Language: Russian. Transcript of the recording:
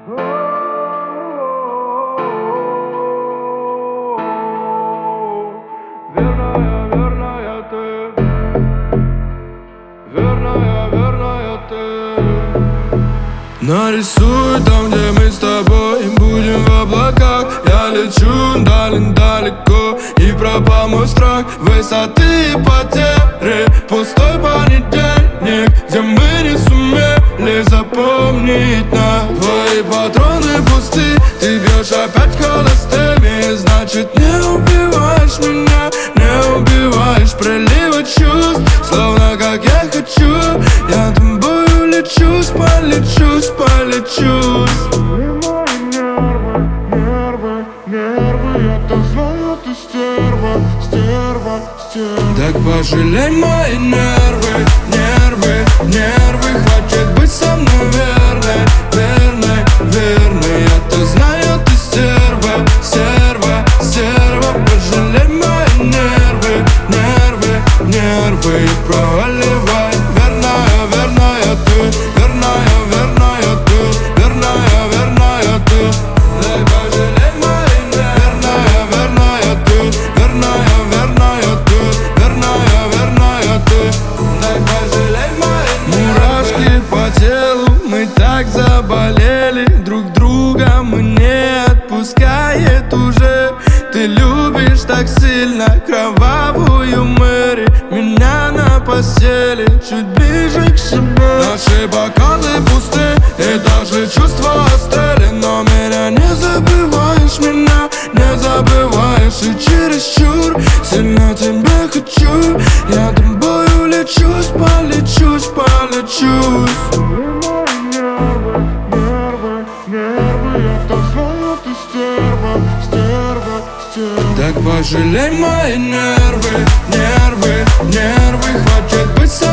Верная, верная ты, верная ты. Нарисуй там, где мы с тобой будем в облаках. Я лечу далеко, и пропал мой страх высоты и потери. Пустой понедельник, где мы не сумели запомнить нас. Твои патроны пусты, ты бьешь опять холостыми. Значит, не убиваешь меня, не убиваешь приливы чувств. Словно как я хочу, я тобою лечусь, полечусь. Нервы, я-то знаю, ты стерва. Так пожалей мои нервы. Хватит быть со мной верной. Я-то знаю, ты стерва. Пожалей мои нервы и проливай. Верная ты, верная ты. Дай пожалей мои нервы. Верная ты. Дай пожалей мои нервы. Мурашки по телу, мы так заболели. Друг друга мы не отпускает уже. Ты любишь так сильно кровавую Мэри. Меня на постели чуть ближе к себе. Наши бокалы пусты и даже чувства остыли. Но меня не забываешь, и чересчур сильно тебя хочу. Я тобою лечусь, полечусь. Нервы, я-то знаю, ты стерва. Так пожалей мои нервы. Хватит быть со